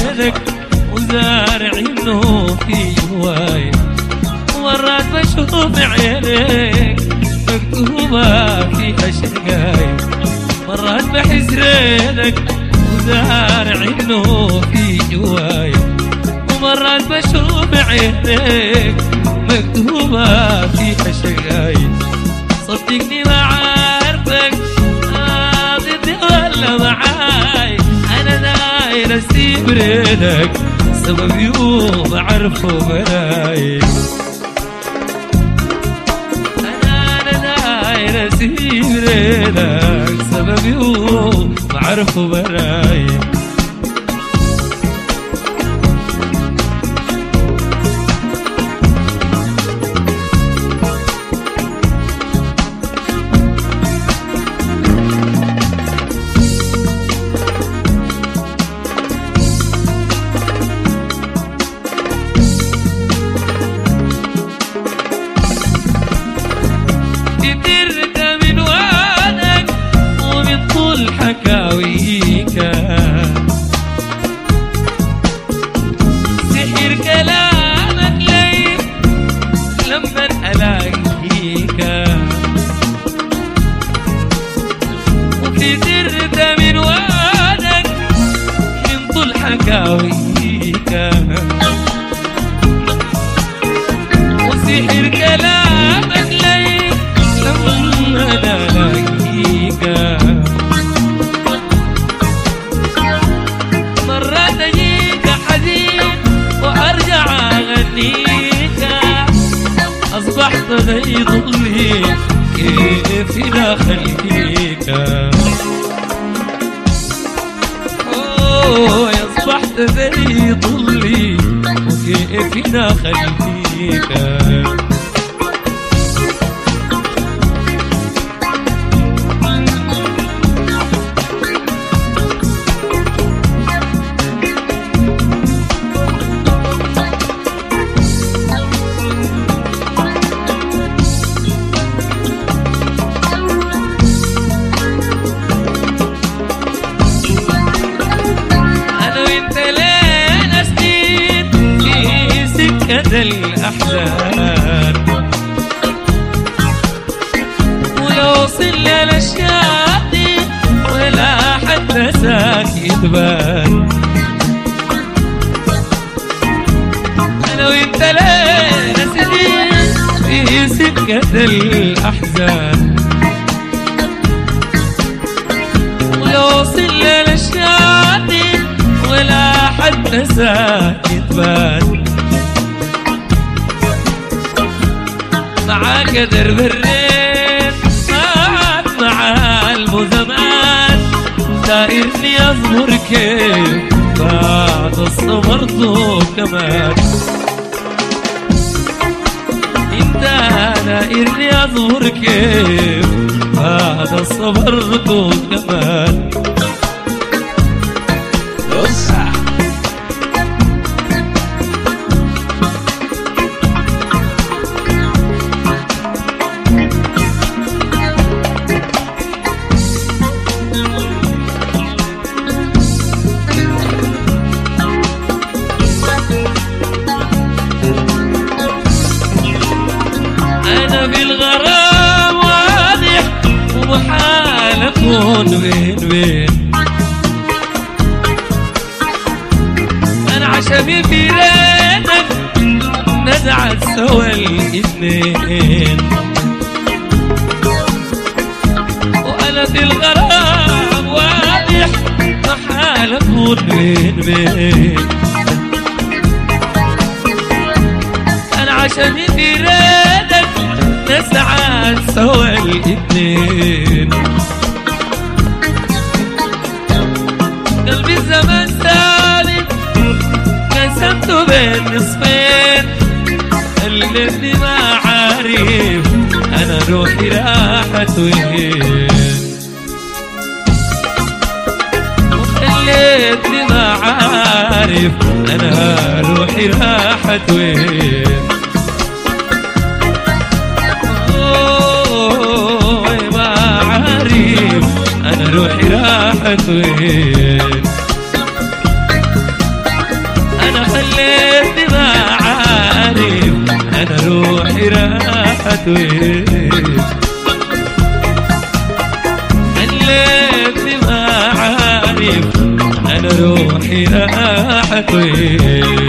حسرينك وزارعينه في هواي، ومرات بشوف عينك مكتوبة فيها شقاي، مرات بحسرينك وزارعينه في هواي، ومرات بشوف عينك مكتوبة فيها شقاي. صدقني ما عارفك ضدي ولا معاي، أنا داير أسيب ريدك سبب يوم أعرفه بلاي، أنا داير أسيب ريدك سبب يوم أعرفه بلاي. كترت من وعدك ومن طول حكاويك، سحر كلامك لي لما ألاقيك، وكترت من وعدك من طول حكاويك، وسحر كلامك لي لما ألاقيك، مرات أجيك حزين وأرجع أغنيك، أصبحت ذي ظلي كيف لا أخليك، أصبحت ذي ظلي وكيف لا أخليك. الأحزان ولو وصلنا للشاطئ ولا حتى ساكت بان، أنا وإنت لينا سنين في سكة الأحزان، ولو وصلنا للشاطئ ولا حتى ساكت بان، معاك درب الريت معاك مع المزمات، دايرني أصبر كيف بعد الصبر كمان، انت دايرني أصبر كيف بعد الصبر كمان. أنا بالغرام واضح ومحال أكون بين، أنا عشمي في ريتك نزعت سوا الاثنين، وأنا في الغرام واضح محال أكون بين، أنا عشمي في ريتك نسعى سوا الاثنين، قلبي الزمن ثابت قسمته بين نصفين، خلتني ما عارف أنا روحي راحت وين، وخلتني ما عارف أنا روحي راحت وين، أنا روحي راحت وين. راحت وين خليتني ما عارف أنا روحي راحت وين